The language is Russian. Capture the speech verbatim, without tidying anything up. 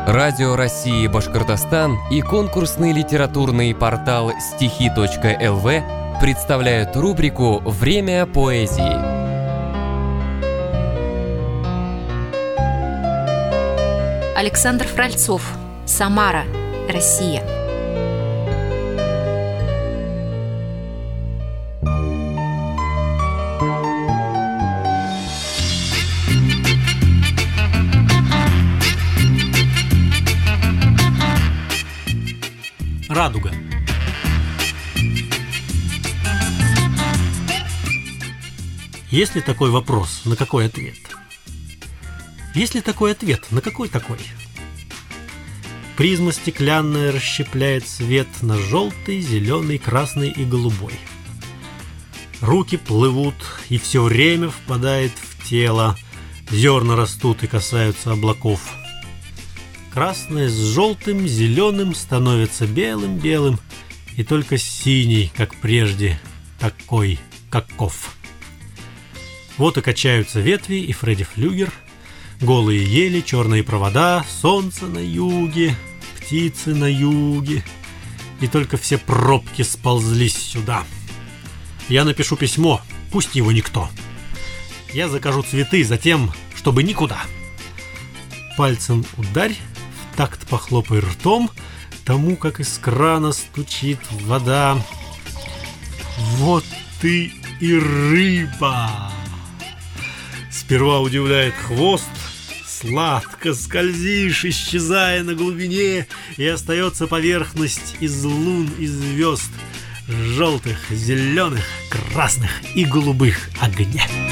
Радио России Башкортостан и конкурсный литературный портал стихи точка эл ви представляют рубрику «Время поэзии». Александр Фральцов. Самара, Россия. Радуга. Есть ли такой вопрос, на какой ответ? Есть ли такой ответ, на какой такой? Призма стеклянная расщепляет свет на желтый, зеленый, красный и голубой. Руки плывут, и все время впадает в тело. Зерна растут и касаются облаков. Красное с желтым, зеленым становится белым-белым, и только синий, как прежде, такой, каков. Вот и качаются ветви, и Фредди Флюгер, голые ели, черные провода, солнце на юге, птицы на юге, и только все пробки сползлись сюда. Я напишу письмо, пусть его никто. Я закажу цветы затем, чтобы никуда. Пальцем ударь, в такт похлопай ртом, тому, как из крана стучит вода. Вот ты и рыба. Сперва удивляет хвост, сладко скользишь, исчезая на глубине, и остается поверхность из лун и звезд, желтых, зеленых, красных и голубых огня.